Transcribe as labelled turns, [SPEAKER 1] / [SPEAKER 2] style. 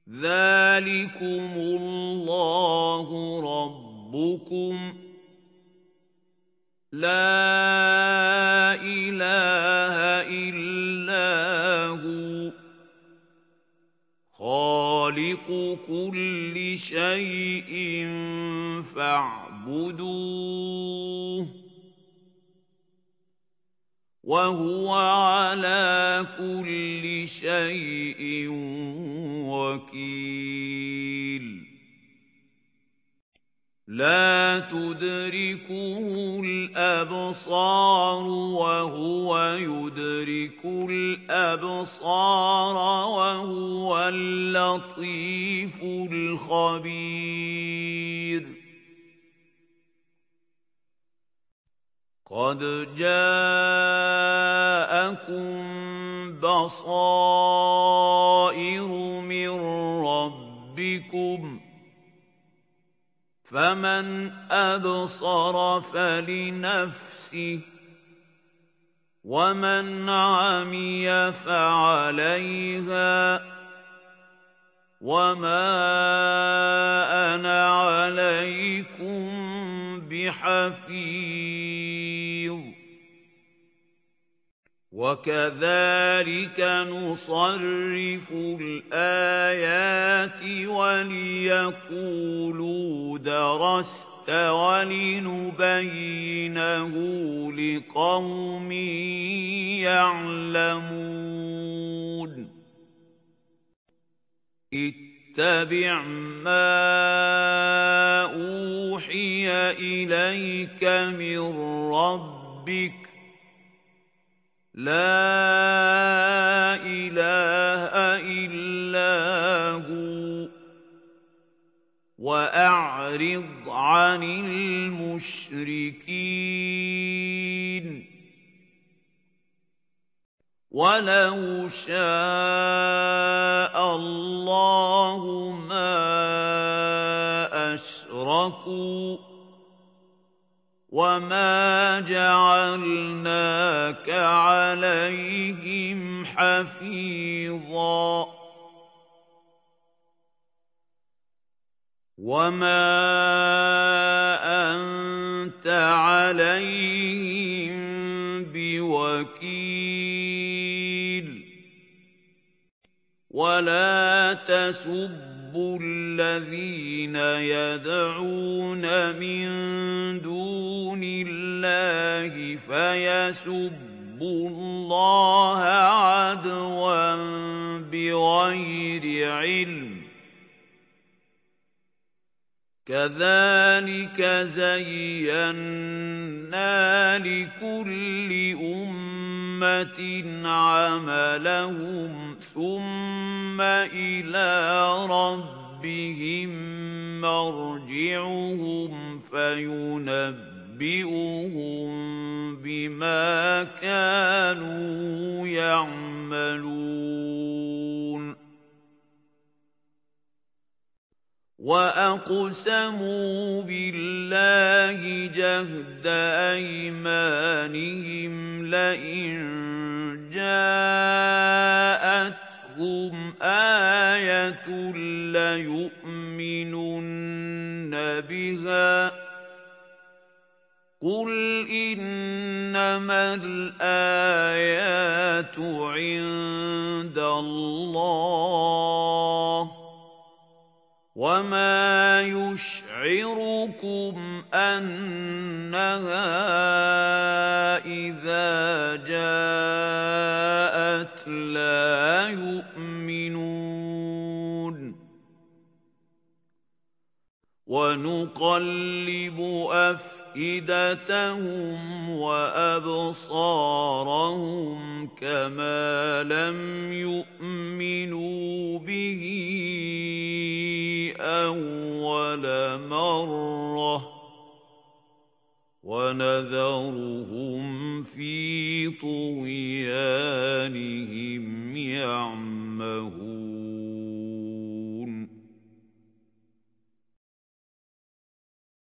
[SPEAKER 1] ذلكم الله ربكم لا إله إلا هو خالق كل شيء فاعبدوه وهو على كل شيء وكيل لا تدركه الأبصار وهو يدرك الأبصار وهو اللطيف الخبير قد جاءكم بصائر من ربكم فمن أبصر فلنفسه ومن عمي فعليها وما أنا عليكم بحفيظ وكذلك نصرف الآيات وليقولوا درست ولنبينه لقوم يعلمون اتبع ما أوحي إليك من ربك لا إله إلا هو وأعرض عن المشركين ولو شاء الله ما أشركوا وما جعلناك عليهم حفيظا وما أنت عليهم بوكيل ولا تسبوا الذين يدعون من دون الله فيسبوا الله عدوا بغير علم كذلك زينا لكل أمة عملهم ثم إلى ربهم مرجعهم فينبئهم بما كانوا يعملون وأقسموا بالله جهد أيمانهم لئن جاءتهم آية ليؤمنن بها قل إنما الآيات عند الله وما يشعركم أنها إذا جاءت لا يؤمنون ونقلب أفئدتهم وأبصارهم كما لم يؤمنوا به أول مرة ونذرهم في طغيانهم يعمهون